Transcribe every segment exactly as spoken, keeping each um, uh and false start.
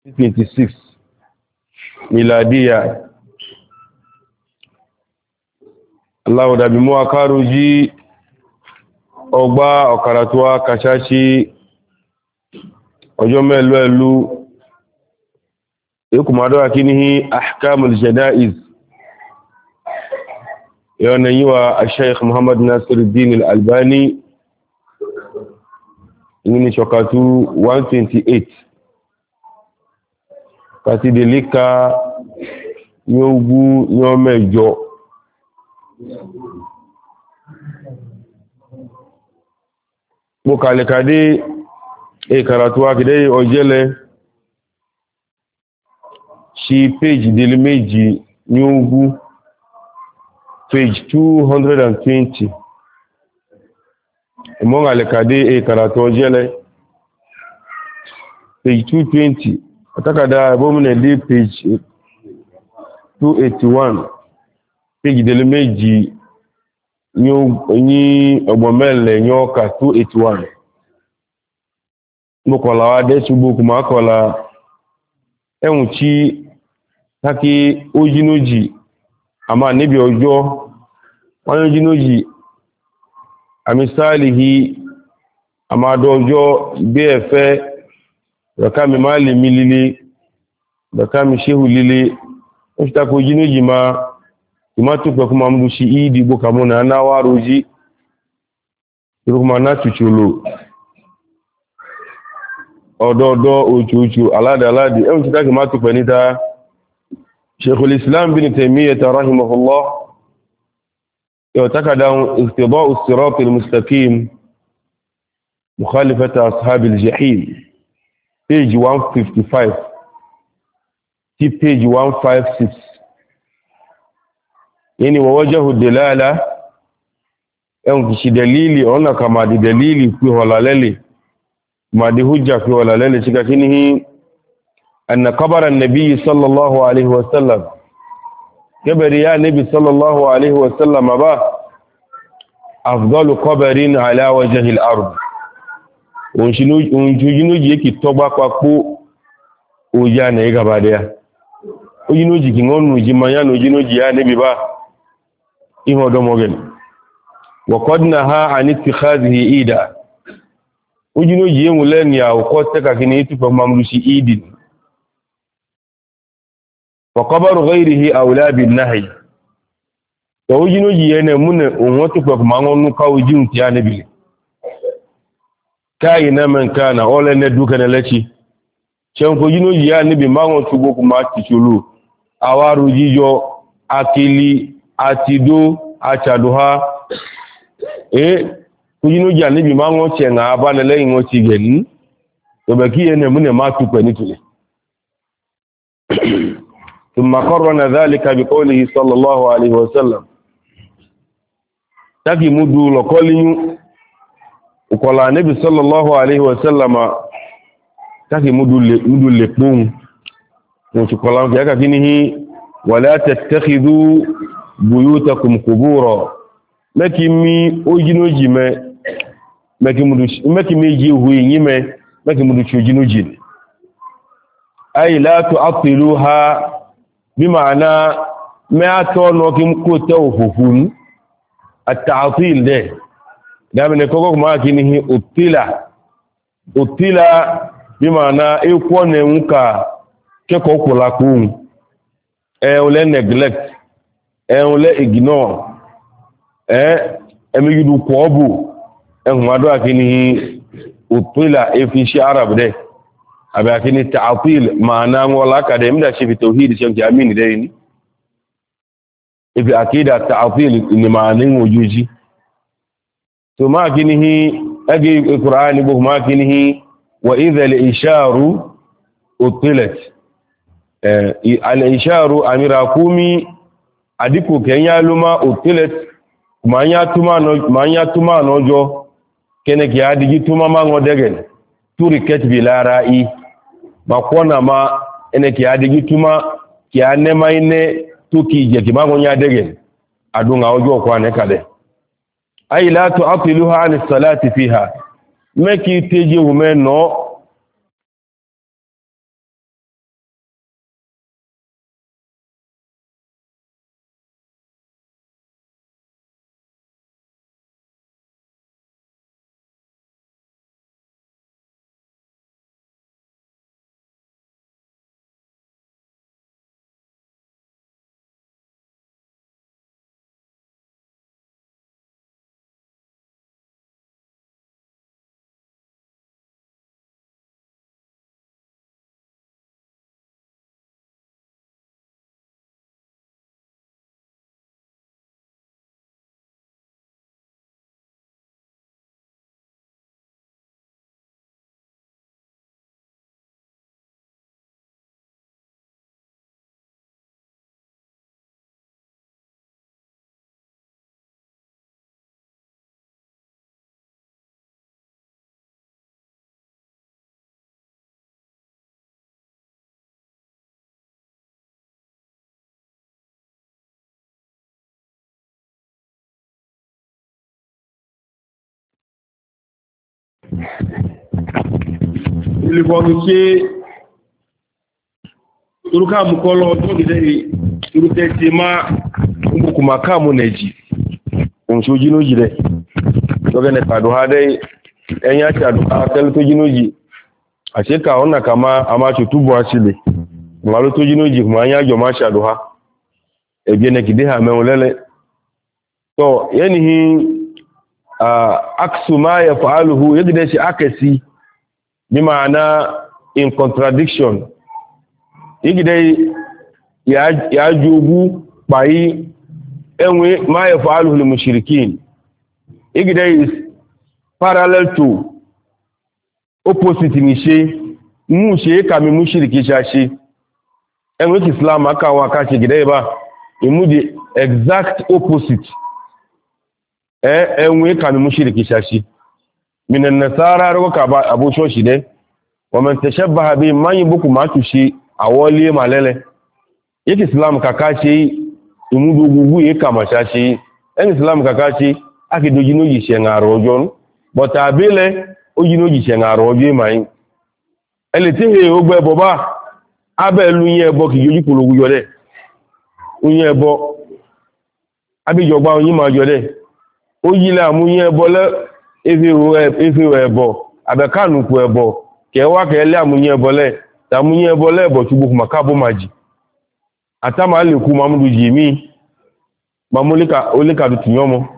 twenty-six miladiya. Allah da bi mu akaruji ogba okaratuwa kashashi ojo melu elu ikumado akinihi ahkamul janaiz yana yiwa Sheikh Muhammad Nasiruddin Al-Albani ni shokatu one twenty-eight kasi delika nyogu nyomejo mo kale kade e karatu akide ojele shi page dele meji nyogu page two hundred twenty mo kale kade e karatu ojele page two twenty atakada bomune di page two eighty-one page dele meji ni ogbomele nyoka two eighty-one mo kola wa de subu kuma kola ehun chi taki ojinoji ama nibi ojo won ojinoji amisalihi ama dojo bi efe rakami mali milili rakami shehu lili ojita ko ojinoji ma imatu pe kuma mdu shi idi bo kamona na waruji kuma na chuchulu ododo ochuchu alada aladi e ojita ki matu pe nita Sheikhul Islam bin Taymiyyah rahimahullah yotaka down istiba'u as-sirat al-mustaqim mukhalafat ashab al-jahim page one fifty-five to page one fifty-six yani wawajahu dilala en kishi dalili ona kama di dalili fi walalele ma di hujja fi walalele shika kinihi anna qabara an-nabi sallallahu alayhi wa sallam kabari ya nabi sallallahu alayhi wa sallam ba afdalu qabrin ala wajhi al-ard onshinu onjunuji yake togba papo oya na igaba dia ojunuji kingonu jimanya no ojunuji ya nabi ba iho do mogen wa qadnaha an ittikhadhihi ida ujino yemu len ya ko teka kini itu fa mamlushi idin wa qabru ghayrihi awla bin nahy to ujino yene mun on to fa mangonu ka ujin ti anabi kai na man kana ole ne duka ne lachi chen ko ujino ya nabi mango tugo kuma tichulu awaru jijo akili atido achaduha e kujinu ja ni bi ma won che nga aba le leyin won ti geni to be ki ene mu ne ma tu pe ni tule thumma qarrana dhalika bi qawlihi sallallahu alayhi wa sallam taki mudu lo kolinyu ukola nabi sallallahu alayhi wa sallama taki mudu le mudu le pun mo ti kola ke ka kinihi wala tattakhidhu buyutakum qubura makimi ojinoji me makimudu makimi ji huyi me makimudu chojinoji ay la tu'tiluha bima'na ma tono kim ko tawfufun at-ta'til de dabne koko kuma kinihi utila utila bima'na ikwone nka keko kula kun e ole neglect ẹ̀hùn lẹ́ ignore ẹ́ ẹmígidù kọ́ọ̀bù ẹ̀hùn adọ́ àkíní òpìlà efiṣẹ́ arab dẹ̀ àbẹ̀ àkíní ta'atil ma'ana wọn lákàdẹ̀ mídà ṣe fi tawhid ṣe kí amini dẹ̀ ní ifi àkídà ta'atil ni ma'ana ojójí tó máa kíní ẹgbẹ̀ Qur'ani gbogbo máa kíní wa idha al-isharu utilat al-isharu amira kumi adiko kenya luma otelet manya tuma no manya tuma nojo kene ki adigi tuma ma ngodegen turi ket bilara i makona ma ene ki adigi tuma ki ane maine tuki je ki mango nya degen adunga ojo kwa ne kade ay la tu'tiluha an as-salati fiha meki teje hume no Ili kwa kike turuka mukolo to gide turute tima umbu kumaka muneji unsuji no jide to gane kadu hade enya cha duka tel to jinoji asheka ona kama ama chutubu asile ngalo to jinoji kuma anya jo ma sha duha e biene gide ha menolele to yanihi aksu ma yafaluhu yagide shi akasi bima'ana in contradiction yigide ya ya jogu bai enwe ma yafaluhu lil mushrikin yigide is parallel to opposite ni she mu she ka mi mushriki shashi enwe islam aka wa ka she gide ba imu the exact opposite eh enwe ka mi mushriki shashi من النصارى روكا ابو شوشي ده ومن تشبه به ما يبكو ما تشي awole malele yake islam kakachi imudu gugu ye kama shashi en islam kakachi akidoji noji shengaro ojon but abele oji noji shengaro ojo mai eletihe ogbe boba abelu yin ebo ki yoji pologu yode unyin ebo abijogba oyin ma jode oyila mu yin ebo le efe ebo abekanu ku ebo kewa ke ele amunye ebo le tamunye ebo le ebo tubu makabo maji atama le ku mamudu jimi mamulika olika du tinyomo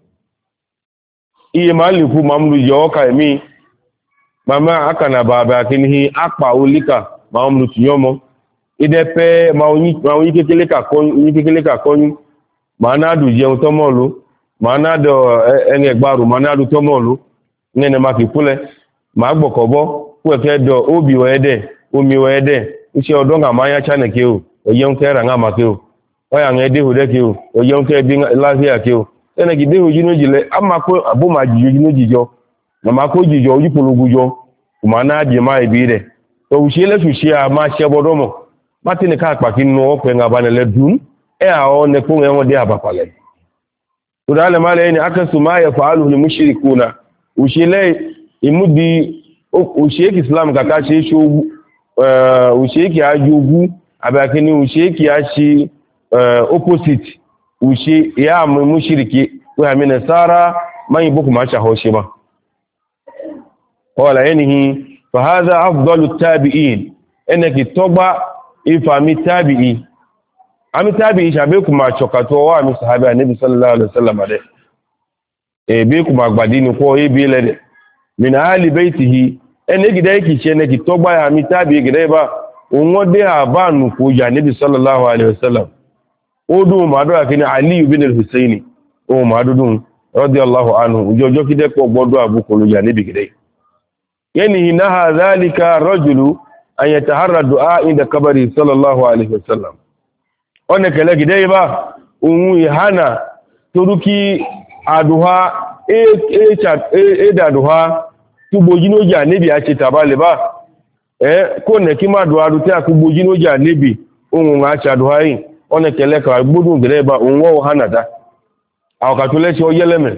iye mali ku mamudu yoka emi mama akana baba kinhi apa olika mamudu tinyomo idepe mauni mauni kekele ka kon ni kekele ka kon mana du jeun to molu mana do eni egbaru mana du tomolu nene ma fi kule ma gbokobo ku e do obi wede omi wede ise odo nga ma ya chane ke o oyen ke ra nga ma ke o o ya ngede hu de ke o oyen ke bi lafia ke o ene gide hu jinu jile ama ko abu ma jiju jinu jijo na ma ko jijo oji pologujo mana di ma ibire to usile sushia ma shebodomo matini ka pa kinu o pe nga banele dun e a o ne ko nwe de abapale Tudale male ni akasu ma yafaluhu lil mushrikuna ushile imudi usheki islam kaka she shu usheki ajugu abakini usheki ashi opposite ushi ya mushriki wa amina sara man yibuku ma sha hoshima wala yanihi fa hadha afdalu tabi'in enaki toba ifami tabi'i ami tabi shabe kuma chokato wa mi sahabi annabi sallallahu alaihi wasallam de e be kuma gbadini ko e be le min ali baitihi ene gida yake chene ki togba ya mi tabi gida ba onwode abanu ko ya annabi sallallahu alaihi wasallam odu madu akini ali ibn al-husaini o madudun radiyallahu anhu ujojo kide ko gbodo abuko lo ya annabi gida yani hinaha dhalika rajulu an yataharra du'a inda kabari sallallahu alaihi wasallam one kele gide ba ohun ihana toruki aduha e e chat e e daduha tuboji noja nibi a che tabale ba eh ko ne ki ma duha du te akuboji noja nibi ohun a cha duha yin one kele ka gbodun gide ba ohun wo hana da aw ka to le se oyeleme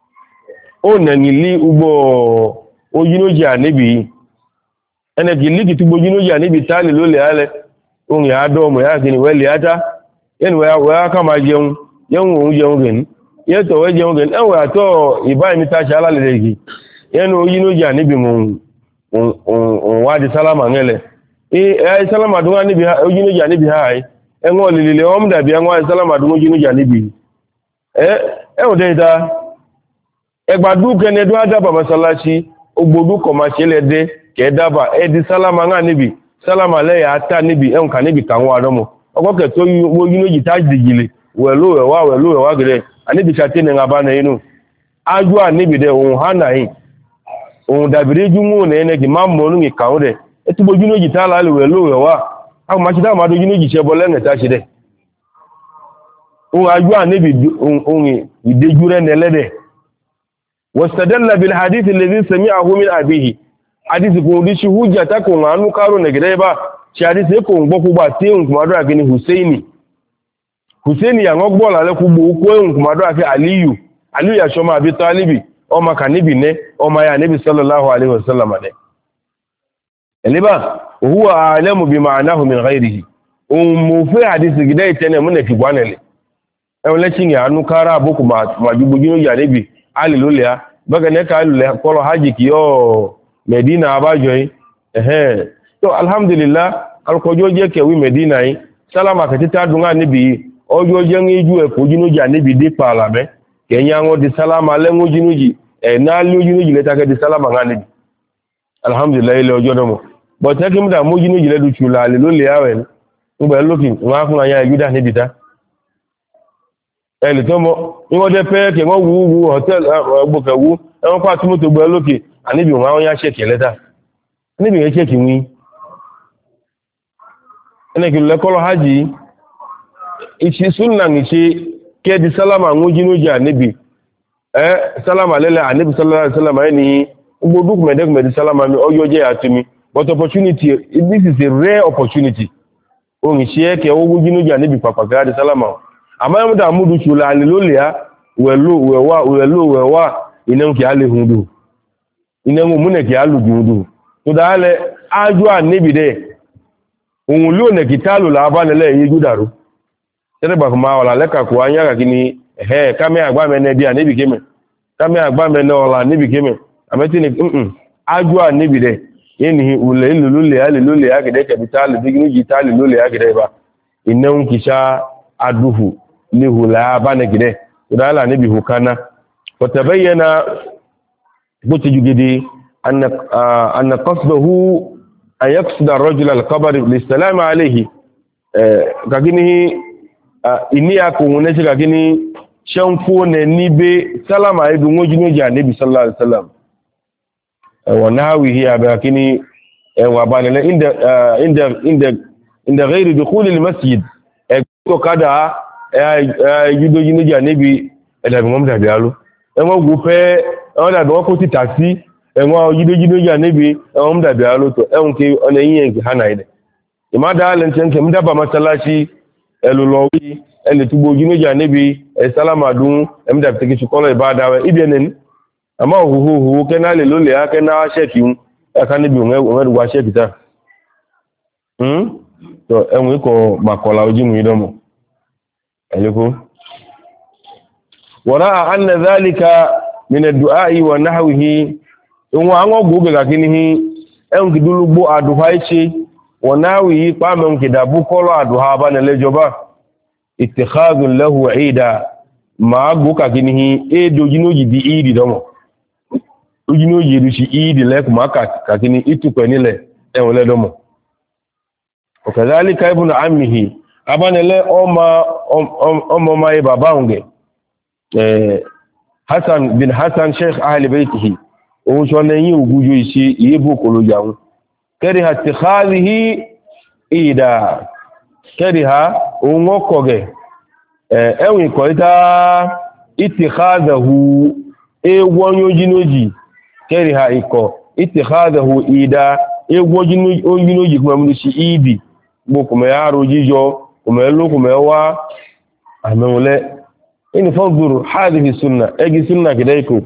o ne ni li ugbo oji noja nibi ene ki li ki tuboji noja nibi tali lo le ale ohun ya do mo ya kini wele ata yen wa wa kama jeun yen wo jeun gen ye to we jeun gen en wa to iba mi ta shala le legi yen o yinu ja ni bi mun on wa di salama ngele e e salama dunga ni bi o yinu ja ni bi hai en o lilile o mda bi en wa salama dunga yinu ja ni bi e e o de da e gbadu kene do adaba masalachi ogbodu ko ma sele de ke daba e di salama nga ni bi salama le ya ta ni bi en kan ni bi kan wa domo ogoke to yinu ji taji gile welo ewa welo ewa gere ani bi chate ne ngaba na inu aju ani bi de ohun hana yin ohun dabire jumu ne ne ki mammo nu ngi kawde etubo yinu ji tala le welo ewa a ma chita ma do yinu ji chebo le ngeta chide ohun aju ani bi ohun idejure ne lede wastadalla bil hadith alladhi sami'ahu min abihi hadith ko di shi hujja ta ko anu karo ne gere ba shadi se ko ngbo ku ba te un kuma do akini Husaini Husaini ya ngogbo la le ku gbo ko un kuma do afi Aliyu Aliyu ya shoma Abi Talibi o ma ka nibi ne o ma ya nabi sallallahu alaihi wasallam ne eliba huwa a'lamu bi ma'nahu min ghayrihi um fi hadisi gidai tene mun fi gwanele e wala cin ya anu kara boku ma ma jubugino ya nabi ali lolia baga ne ka lule ko haji ki yo medina abajo eh to alhamdulillah alkojo je ke wi medina yi salama ka ti ta dunga nibi ojo je ngeju e ko jinu ja nibi de pala be kenya ngo di salama le ngo jinuji e na lu jinuji le ta ke di salama nga nibi alhamdulillah ile ojo domo bo te ki mda mo jinuji le du chula le lo le awen ngbe loki nga fun aya yuda nibi ta e le tomo ni wo de pe ke ngo wu wu hotel gbo ke wu e won pa tumo to gbe loki anibi nga won ya sheke leta nibi ye sheke wi ene ki le kolo haji ichi sunna ngichi ke di salama ngujinu ja nibi eh salama lele anibi sallallahu alaihi wasallam ni gbodu ku medek med salama mi oyo je atumi but opportunity this is a rare opportunity o ngichi ke ngujinu ja nibi papa ga di salama ama mu da mudu chula alilolia welu wewa welu wewa inen ki ale hundu inen mu ne ki alu hundu to dale aju anibi de ohun lo ne kitalu la ba lele yi gudaru tere ba kuma wala leka ko anya ga kini ehe kame agba me ne bia nibi keme kame agba me no la nibi keme ameti ni mm ajua nibi de yeni ule lule ale lule ya gede capital digni gitali lule ya gede ba inun kisha aduhu ni hula ba ne gede udala nibi hukana wa tabayyana buti jugidi anna anna qasduhu an yaqsida ar-rajul al-qabr lis-salam alayhi gagini ini akun ne gagini shanfo ne nibe salama idu ngojino ja nabi sallallahu alaihi wasallam wa nawihi abakini wa banala inda inda inda inda ghairi dukhul al-masjid ko kada yudo jino ja nabi eda bi ngom da bialu e mo gupe o da do ko ti taxi enwa yidojido ja nebi enwa mda bia loto enke ona yin nke hana ide imada lenten ke mda ba masalachi elulowi ele tubo jino ja nebi e salama dun mda teke chukolo ibada we ibenen ama hu hu hu ke na le lo le ake na sheki un aka nebi un un wa sheki ta hm to enwe ko makola ojimu idomo eleko wara anna dhalika min ad-du'a wa nahwihi nwa anwo gobe ga kinihi en gidulugbo aduha ichi wanawi pa men kidabu kolo aduha ba na lejoba ittikhadun lahu ida ma go ka kinihi e dojinoji di idi domo dojinoji ru shi idi le kuma ka ka kini itu penile en wole domo o kadhalika ibn ammihi abanele oma oma mai baba unge eh Hasan bin Hasan Sheikh ahli baitihi o so na yin ogujo ise iyebu kolo jaun keriha ittikhadhihi ida keriha o ngokoge eh enwi ko ita ittikhadahu e wonyojinoji keriha iko ittikhadahu ida e wonyojinoji kuma mu shi idi bo kuma yaro jijo kuma lo kuma wa amule in fanzur hadhihi sunna egi sunna kidaiko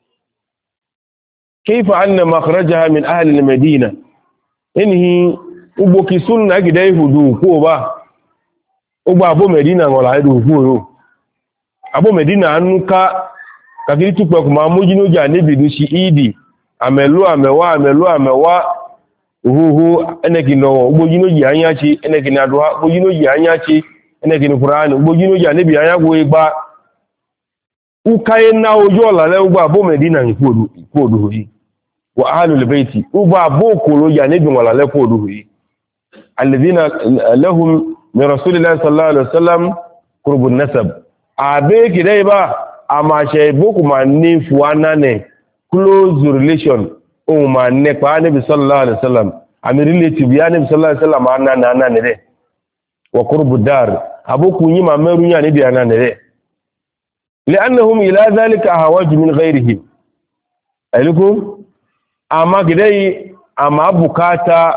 كيف أن مخرجها من أهل المدينة إنه أبوكي سنة كده يهدو كوبا أبو أبو مدينة ولا يهدو كوبا أبو مدينة أنك كثير تقولك ما موجينو جانبي دوشي إيدي أملو أموا أملو أموا هو هو أنك نو أبوجينو جانياشي أنك نادوا أبوجينو جانياشي أنك نقرآن أبوجينو جانبي أنك ويبا ukaye na ojo la le ugba bo medina ni kodu kodu yi wa ahlul baiti ugba bo kolo ya ne bi wala le kodu yi alladhina lahum min rasulillahi sallallahu alaihi wasallam qurbun nasab abe kidai ba ama she boku ma ni fuana ne close relation o ma ne pa ne bi sallallahu alaihi wasallam ami relative ya ne bi sallallahu alaihi wasallam anna na na ne de wa qurbud dar aboku yi ma meru ya ne bi anna ne de لأنهم إلى ذلك أهواج من غيرهم أيلكم أما كدي أما بكاتا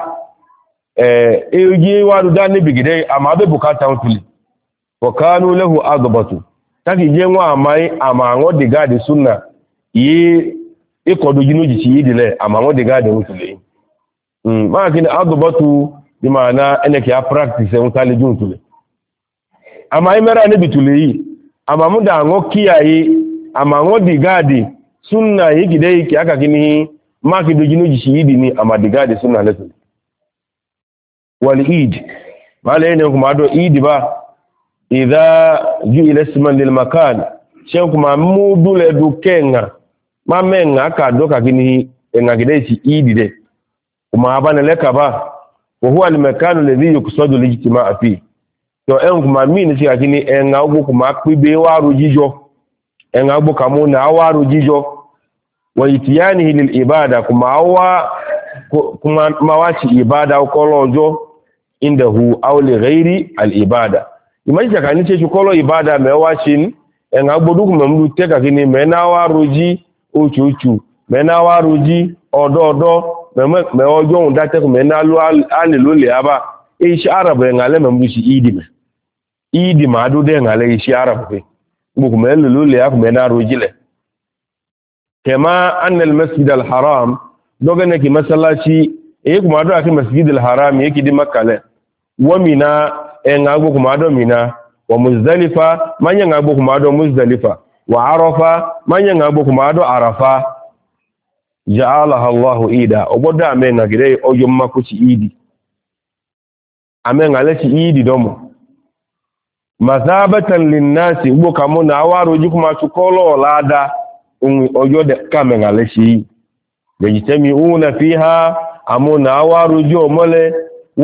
إيجي وادان بكدي أما بكاتا وكلي وكانوا له أضبط تاكي جيوا أماي أما عود غادي سنة yi ikodo jinu ji ci idile ama won de gade mutule mm ma kini adubatu bi maana ene ki a practice en tale juntule ama imera ne bitule yi ama muda ngo kiyaye ama ngo di gade sunna yi gide ki aka kini ma ki do jinu ji ci idi ni ama di gade sunna letu wal eid mala ne kuma do eid ba idha ju'ila isman lil makan shen kuma mudule du kenga ma menga ka do ka kini enga gide ci eid de kuma abana leka ba wa huwa al makan alladhi yuqsadu al ijtima' fi to en kuma min ci ka kini enga ugu kuma pibe waru jijo enga ugu kamuna waru jijo wa itiyanihi lil ibada kuma awa kuma mawachi ibada ko lojo indahu aw li ghairi al ibada imaji ka ni ce ko lo ibada me wachin enga gbodu kuma mdu teka kini me na waru ji ochu ochu me na waru ji odo odo me me ojo un date ko me na lu ale lo le aba e ishi arab enga le me mdu shi idi me idi ma do de enga le ishi arab pe buku me lo le ak me na roji le kama anna al masjid al haram dogane ki masallaci e kuma do ak masjid al haram yake di makale wa mina enga go kuma do mina wa muzdalifa manya nga go kuma do muzdalifa wa arafa manya nga go kuma do arafa ja'alaha Allah ida oboda amenga gire ojo makuchi idi amenga leti idi domo mazabatan linnasi ubo kamuna awaro jikuma tukolo lada ojo de kamenga leti yajtami'una fiha amuna awaro jo mole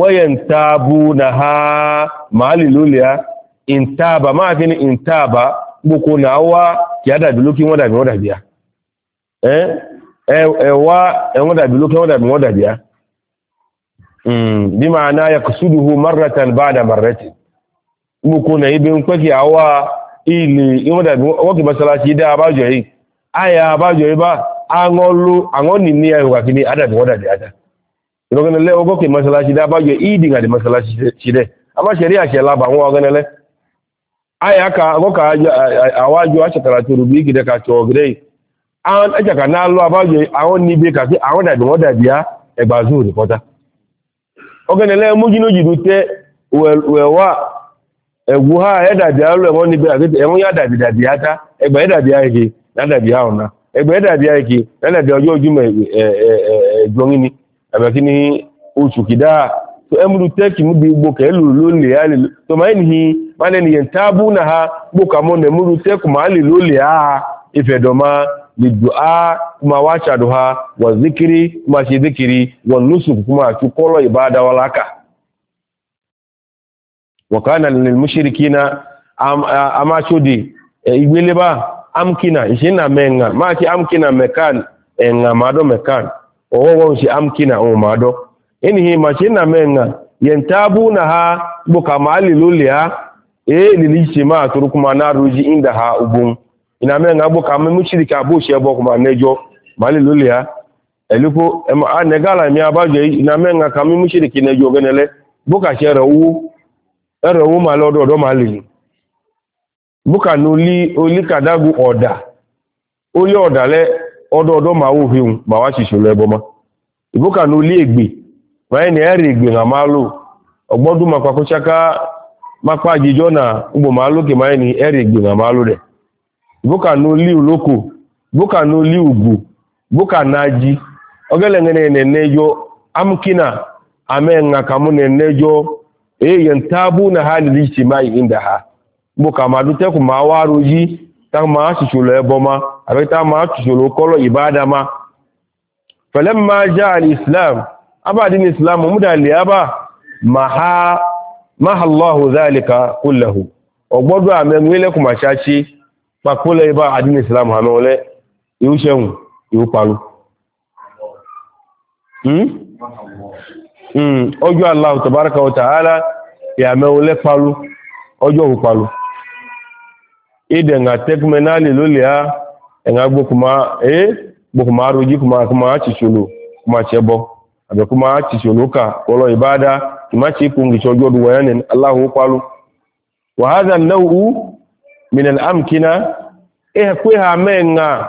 wayantabunaha mali lulia intaba ma kini intaba buku nawa kiada biluki ngoda ngoda bia eh ewa ngoda biluki ngoda ngoda bia mm bi maana yaksuduhu marratan ba'da marratin buku na ibe nkweki awa ili ngoda woki masalachi da abajo yi aya abajo yi ba angolu angoni ni ayo kakini ada ngoda bia ìrọ̀gẹ́nà lẹ́ ọgọ́kè mọ́sálásí dábájọ́ ìdí àdì mọ́sálásí ṣídẹ̀ a máa ṣẹ̀rí àṣẹ lábà wọn ọgẹ́nẹ́lẹ́ ayaka ọgọ́kà àwájú aṣàkàrà tó rùgbí ìgìdẹ̀ kàtọ̀ ọ̀gẹ́dẹ̀ àwọn ẹjàkà náà lọ àbájọ́ àwọn níbi kàfí àwọn dàbí wọ́n dàbí á ẹgbà zoo rìpọ́tà ọgẹ́nẹ́lẹ́ mújínójìdú tẹ́ wẹ̀wà ẹ̀wù ha ẹ̀dàbí á lọ ẹ̀wọ́n níbi ẹ̀wọ́n yá dàbí dàbí á tá ẹgbà ẹ̀dàbí á ike nádàbí á ọ̀nà ẹgbà ẹ̀dàbí á ike nádàbí ọjọ́ ojúmọ̀ ẹ̀gbọ́n ní àbẹ̀kí ní oṣù kìdá tó ẹmúrú tẹ́kì mú bí gbogbo kẹ́lù ló lè á lè tó máa ní máa lẹ́ni yẹn tábú náà ha gbókàmọ́ nà ẹmúrú tẹ́kù máa lè ló lè á ìfẹ̀dọ̀má lè dùn á kuma wá ṣàdù ha wọ́n zíkiri kuma ṣe zíkiri wọ́n lóṣù kuma àti kọ́lọ̀ ìbáadá wa láka wọ̀kánà lè múṣíríkì na a máa ṣóde ìgbélé bá amkina ìṣẹ́nà mẹ́ngà máa kí amkina mẹ́kàn ẹ̀ngà máadọ́ mẹ́kàn owo shi amkina o mado enihi machina menga yentabu na ha buka mali lulia e lilishi ma turu kuma na ruji inda ha ubun ina menga buka me mushirika bu she bo kuma nejo mali lulia eluko e ma negala mi abajo ina menga kami mushiriki nejo genele buka shere wu ere wu ma lodo do mali buka nuli oli kadagu oda oli oda le odo odo ma wo fiun ma wa sise lo ebo mo ibuka no li egbe wa ni ere egbe na malu ogbodu makwa ko chaka makwa jijo na ugbo malu ke ma ni ere egbe na malu de ibuka no li oloko ibuka no li ugbu ibuka naji ogele ngene ne nejo amkina amenga kamune nejo e yantabu na hali lijtimai inda ha ibuka madu te ku ma waruji ta ma sise lo ebo ma abeta ma tusolo kolo ibada ma falamma jaa al-islam abadin islam mudali aba maha maha Allah zalika kullahu ogbodo amenu ile kuma chachi pakole iba adin islam ha mole yu seun yu palu hmm hmm ojo Allah tabaaraka wa ta'ala ya mole palu ojo palu ide nga tekmenali lolia nga gbokuma eh gbokuma roji kuma kuma chicholo kuma chebo abe kuma chicholo ka kolo ibada kuma chikungi chojo duwanen Allahu qalu wa hadha an-naw'u min al-amkina eh kwe ha menga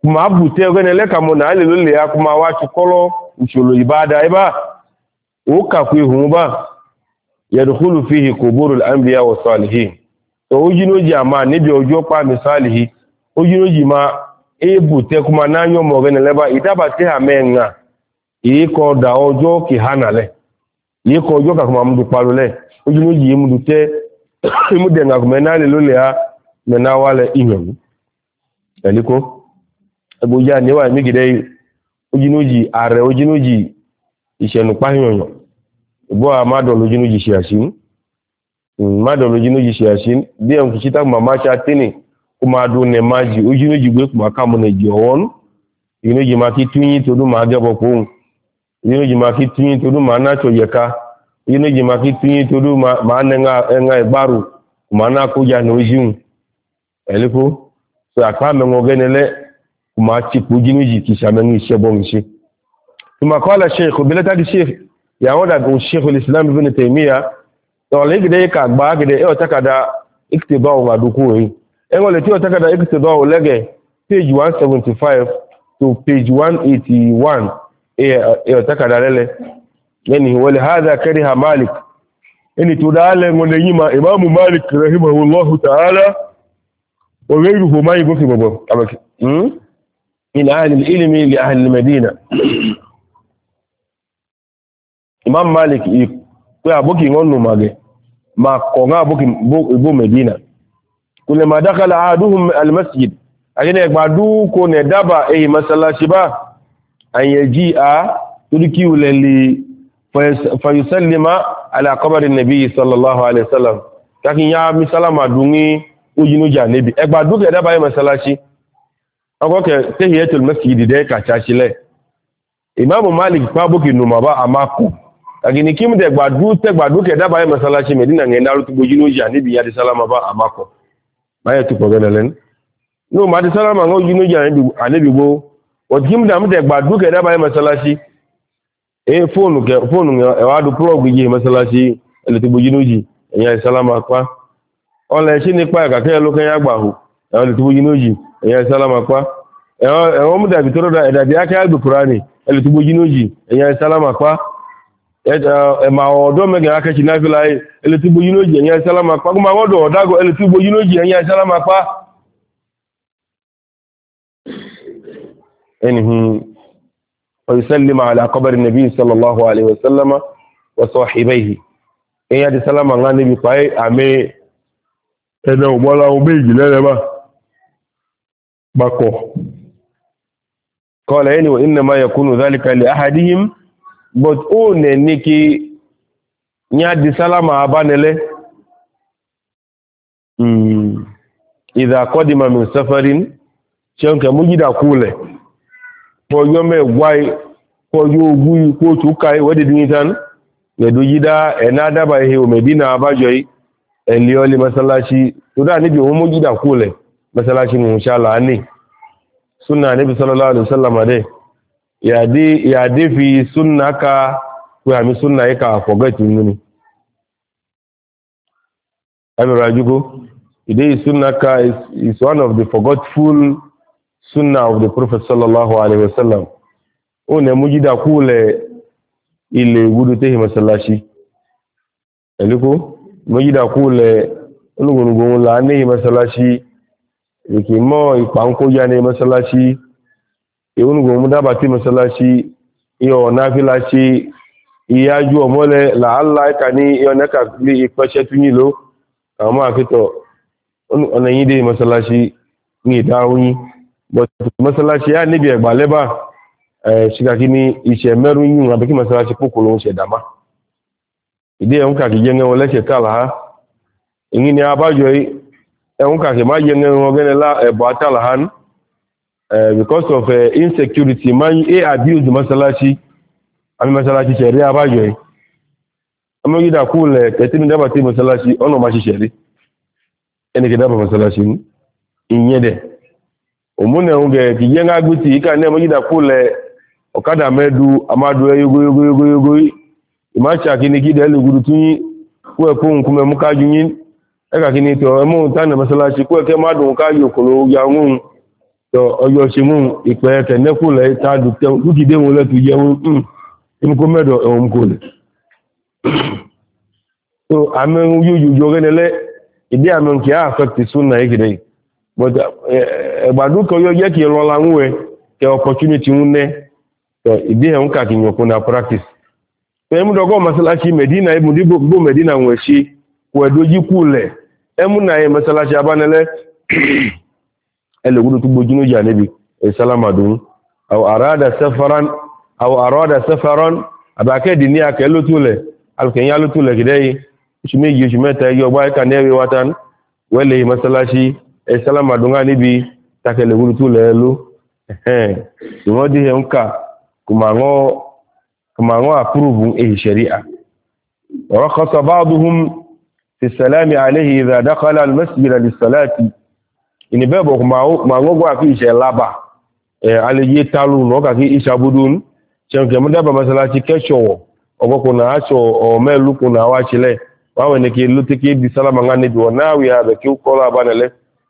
kuma bute ogene le kamo na ale lole ya kuma wa chukolo usholo ibada iba uka ku ihun ba yadkhulu fihi quburul anbiya was salihin to ojinoji ama nibi ojo pa mi salihi ojinoji ma e bute kuma na yo mo ogene leba idaba te ha menga e ko da ojo ki hanale e ko ojo ka kuma mdu palole ojinoji mdu te mu de nga kuma na ale lole ya na wale ihun eliko abuja ni wa mi gide ojinoji are ojinoji isenu pahiyoyo bo amado ojinoji shiashin mado ojinoji shiashin bi en kuchita mama cha tini kuma do ne maji ojinoji gbe kuma kamu ne jowon ojinoji ma ki tunyin to du ma gebo ko ojinoji ma ki tunyin to du ma na cho yeka ojinoji ma ki tunyin to du ma ma nga nga ibaru kuma na ko ja no jin eliko so akame ngogenele kuma ci kujiniji kishameni shebon shi kuma kala sheikh bilata di sheikh ya wada go sheikh al-islam ibn taymiya to le gide ka gba gide e o takada iktiba wa duku yi e ngole ti o takada iktiba o lege page one seventy-five to page one eighty-one e e o takada lele yani wala hadha kariha malik eni tudale ngone yima imam malik rahimahullah ta'ala wa ghayruhu ma yufi babo abaki hmm من أهل العلم لأهل المدينة إمام مالك يقول أبوكي نغنو ماغي ما قونا أبوكي بو مدينة كلما دخل أحدهم المسجد أجل يقبادو كون دابا أي مسألة شبا أن يجيء تلكي للي فيسلم على قبر النبي صلى الله عليه وسلم لكن يا مسلم دوني وجنو جانبي يقبادو كدابا أي مسألة شبا agoke tahiyatul masjid de ka chachile imam malik pa boki numa ba amako agini kim de gbadu te gbadu ke da ba masalachi medina nge naru tubo jinu ja ni biya de salama ba amako baye tu ko genelen no ma de salama ngo jinu ja ni anabi bo o kim da mu de gbadu ke da ba masalachi e phone ke phone nge e wa du plug ji masalachi ele tubo jinu ji eya salama pa ole shi ni pa ka ke lo kan ya gbahu ele tubo jinu ji eya salama kwa ewo mu dabi toro da dabi aka agbe qur'ani ele tubo jinoji eya salama kwa e ma odo mege aka chi nafila ele tubo jinoji eya salama kwa kuma odo odago ele tubo jinoji eya salama kwa انه ويسلم على قبر النبي صلى الله عليه وسلم وصاحبيه ايا دي سلام على النبي باي امي انا ولا وبيجي لا ما بكو قال يعني وانما يكون ذلك لاحدهم but on niki nya di salama abanele mm idha qadima min safarin chonka mujida kule ko yome wai ko yogu ko tukai wadi dinitan ne dojida enada ba he o medina abajoyi elioli masalashi to da ni bi o mujida kule masalashi mu inshallah ni sunna nabi sallallahu alaihi wasallam de ya di ya di fi sunna ka ko ami sunna yaka forget ni ami rajugo ide sunna ka is, is one of the forgetful sunnah of the prophet sallallahu alaihi wasallam one mujida kule ile wudu tehi masalashi eliko mujida kule olugungun la ni masalashi ikimo ipanko ya ni masalashi eonugun mudaba ti masalashi iyo nafilashi iyaju omole la allah kani iyo naka li ipase tunilo àwọn akito ona yin de masalashi ni dawun but masalashi ya níbi egba leba eh shikaki ni ise merun yun abeki masalashi kokolo nse dama ide en ka kiye ngan wole se kala ha yin ni abajo yi en ka ke ma ye ngan ogene la ebo atala han eh because of uh, insecurity man e abuse masalashi ami masalashi seri abajo yi amo yida kule ketini daba ti masalashi ono ma seri ene ke daba masalashi inyede omune unge kijenga guti ika ne mojida kule okada medu amadu yugo yugo yugo yugo imacha kini kide lugudu tun ku ko nkume muka junyin eka kini to emu tan masalachi ku ke madu ka yokolo ya ngun to ojo simu ipe ke nekule ta du te dukide won le tu je won im ko medo e won ko le so amen yu yu jo genele ide amen ki affect sunna igide but e gbadu ko yo je ki lo la nwe ke opportunity unne to ide he nka ki nyoko na practice pe mu dogo masalachi Medina ibu dibo bo Medina nweshi ko edoji kule emu na ye masalachi abanele ele gudu tu bojunu ja nabi salamadun aw arada safaran aw arada safaran abake dinia ke lotule alkenya lotule gidei shime yi shime ta yo ba ka newe watan wele masalachi salamadun nabi takele gudu tule lu eh ngodi he nka kumango kumango approve eh sharia ورخص بعضهم في السلام عليه إذا دخل المسجد للصلاة إن بابه ما نقول في شيء لابا على يتالو نوكا في إشابودون شان كم دابا مثلا كشوا أو كنا أشوا أو ملو كنا واشله وهو نكى لطكي بسلام عني دونا ويا بكيو كلا بانله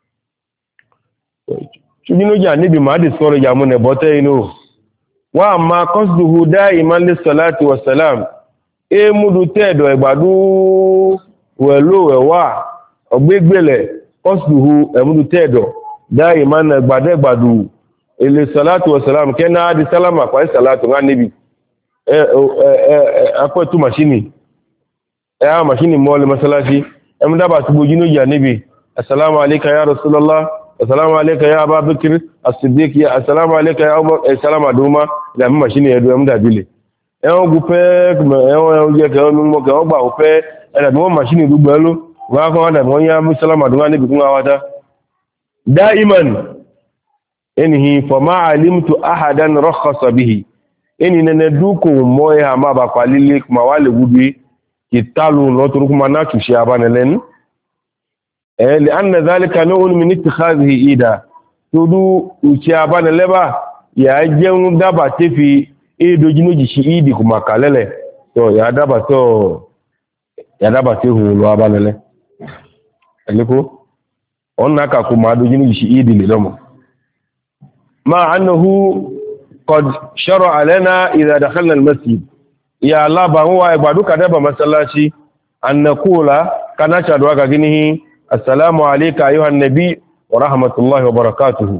شنو جا نبي ما دي سورة جامون بوتينو وما قصده دائما للصلاة والسلام e mudu tedo egbadu welo ewa ogbegbele qasduhu e mudu tedo daiman egbade egbadu ile salatu wa salam kena di salama kwa salatu nga nabi e e akwa tu machine e a machine mo le masalati e mudaba tubujinu ya nabi assalamu alayka ya rasulullah assalamu alayka ya abu bakr as-siddiq ya assalamu alayka ya umar assalamu aduma la machine edo e mudabile ẹwọ́n gùn pẹ́ ẹwọ́n ẹwọ́n kẹ́ ọmọ mọ́ kẹ́ wọ́n gbà ó pẹ́ ẹ̀dàbí wọ́n màṣínì gbogbo ẹlú wọ́n á kọ́ wọ́n dàbí wọ́n yá mùsùlùmí àdúrà níbi fún àwátá dáìmọ̀n ẹnìhì fọ̀má àlímtù áhàdán rọ́kọ̀sọ̀ bíhì ẹnì nẹ́nẹ́ dúkò mọ́ ẹ̀ àmà àbàkọ̀ lílé kùmà wà lè wúdú kì tálù lọ́tọ̀rọ̀ kùmà náà tù ṣe abánilẹ́nu ẹ̀ lè án nà zálíkà ní òun mi ní tìkáàzì ìdá tó dú ìṣe abánilẹ́bà yà á jẹun dábà tẹ́fì e dojinu jishi idi kuma kalele to ya daba to ya daba te hu lo abanele eliko onna ka kuma dojinu jishi idi le lomo ma annahu qad shar'a lana idha dakhalna almasjid ya la ba huwa ibadu kadaba masallaci an naqula kana cha do ga ginihi assalamu alayka ayuha nabi wa rahmatullahi wa barakatuh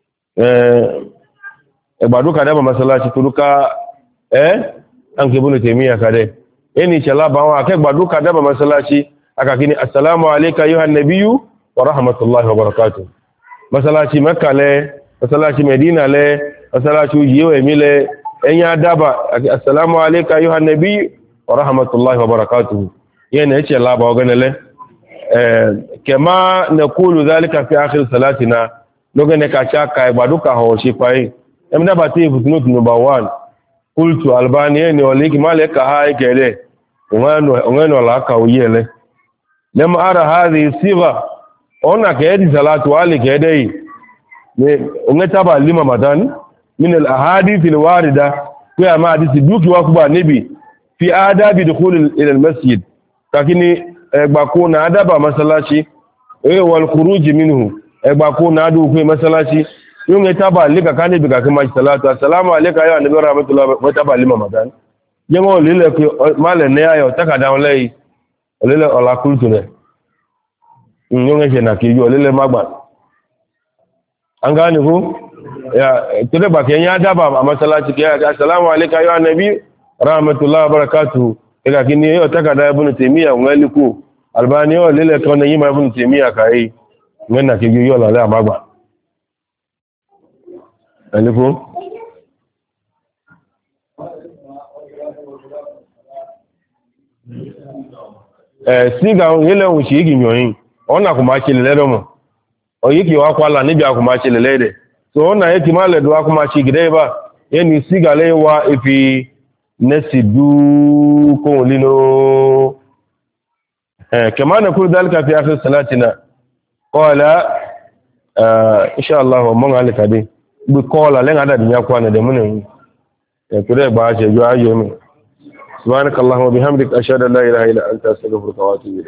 eh egbadu ka daba masalaci turuka eh an ke bunu temiya kade eni chala ba wa ke gbadu ka daba masalaci aka kini assalamu alayka ayuha nabiyyu wa rahmatullahi wa barakatuh masalaci makka le masalaci medina le masalaci yiwe mile enya daba assalamu alayka ayuha nabiyyu wa rahmatullahi wa barakatuh yana chala ba ganele eh kama naqulu dhalika fi akhir salatina logene ka chaka egbadu ka ho shi pai emda bati footnote number one qultu albani ni oliki maleka hay kede ungano ungano la ka uyele lam ara hadhi siga ona kedi salatu wali kede ne ungeta ba lima madan min al ahadith al warida kwa ma hadisi duki wa kuba nabi fi adabi dukhul ila al masjid lakini egba ko na adaba masalachi e wal khuruj minhu egba ko na adu ku masalachi yunge taba lika kani biga kama salatu assalamu alayka ya nabi rahmatullahi wa taba lima madan yengo lile ko male ne ayo taka down lei lile ola kultu ne yunge je na ki yo lile magba angani hu ya tele ba kenya daba masalati ke assalamu alayka ya nabi rahmatullahi wa barakatuh ila kini yo taka da ibn taymiya ngaliku albani yo lile ko ne yima ibn taymiya kai ngena ki yo la la magba Alifo eh siga yele o shi ginyoyin ona kuma chi lele do mo oyiki wa kwala ni bi akuma chi lele de so ona yeti male do akuma chi gide ba yeni siga le wa ifi nesidu ko lino eh kama na kul dalika fi akhir salatina qala insha Allah mo ngalika de bi kola lenga da dunya kwana da mun ya kure ba ce jo ayo mi subhanakallahumma bihamdika ashhadu an la ilaha illa anta astaghfiruka wa atubu ilayk